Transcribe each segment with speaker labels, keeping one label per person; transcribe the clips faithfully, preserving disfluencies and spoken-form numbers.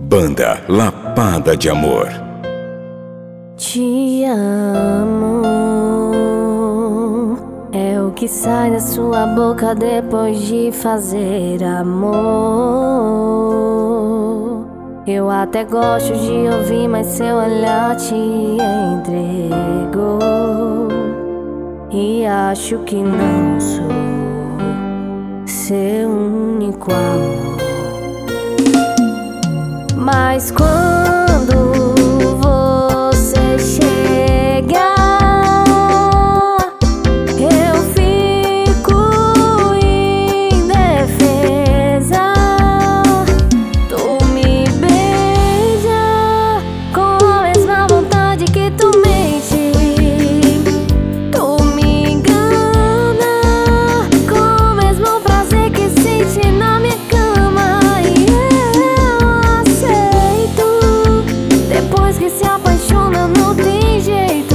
Speaker 1: Banda Lapada de Amor.
Speaker 2: Te amo, é o que sai da sua boca depois de fazer amor. Eu até gosto de ouvir, mas seu olhar te entregou. E acho que não sou seu único amor. Mas quando você chega, eu fico indefesa. Tu me beija com a mesma vontade que tu mente. Tu me engana com o mesmo prazer que sente na minha cama. Que se apaixona não tem jeito.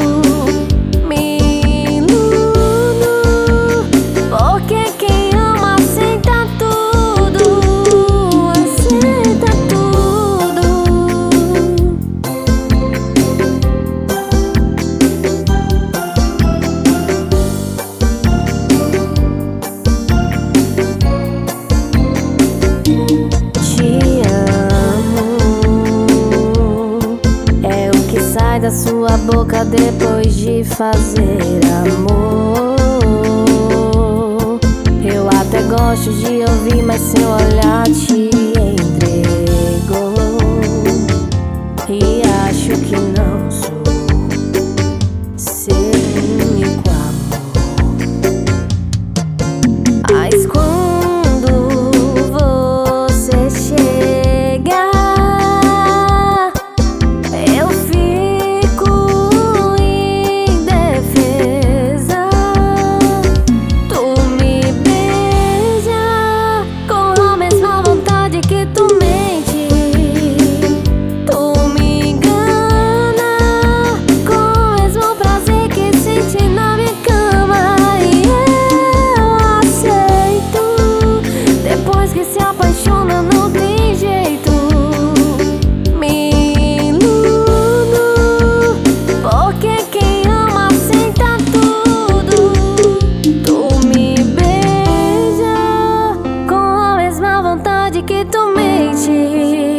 Speaker 2: Me iludo, porque quem ama aceita tudo, aceita tudo. Sai da sua boca depois de fazer amor. Eu até gosto de ouvir, mas seu olhar te entregou. E acho que não sou seu único amor. Mas quando você chega, eu fico indefesa. Tu me beija com a mesma vontade que tu mente. Tu me engana com o mesmo prazer que sente na minha cama. E eu aceito, depois que se apaixona não tem jeito. Porque quem ama aceita tudo. Tu me beija com a mesma vontade que tu mente.